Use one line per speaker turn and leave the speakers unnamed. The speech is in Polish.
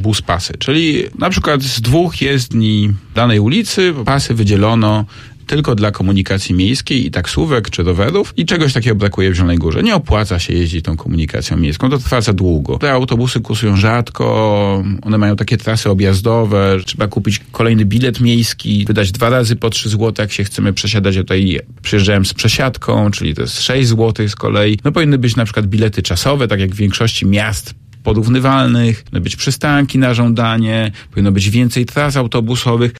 buspasy, czyli na przykład z 2 jezdni danej ulicy pasy wydzielono tylko dla komunikacji miejskiej i taksówek czy rowerów i czegoś takiego brakuje w Zielonej Górze. Nie opłaca się jeździć tą komunikacją miejską, to trwa za długo. Te autobusy kursują rzadko, one mają takie trasy objazdowe, trzeba kupić kolejny bilet miejski, wydać 2 razy po 3 zł, jak się chcemy przesiadać. Ja tutaj przyjeżdżałem z przesiadką, czyli to jest 6 zł z kolei. No powinny być na przykład bilety czasowe, tak jak w większości miast porównywalnych, powinny być przystanki na żądanie, powinno być więcej tras autobusowych.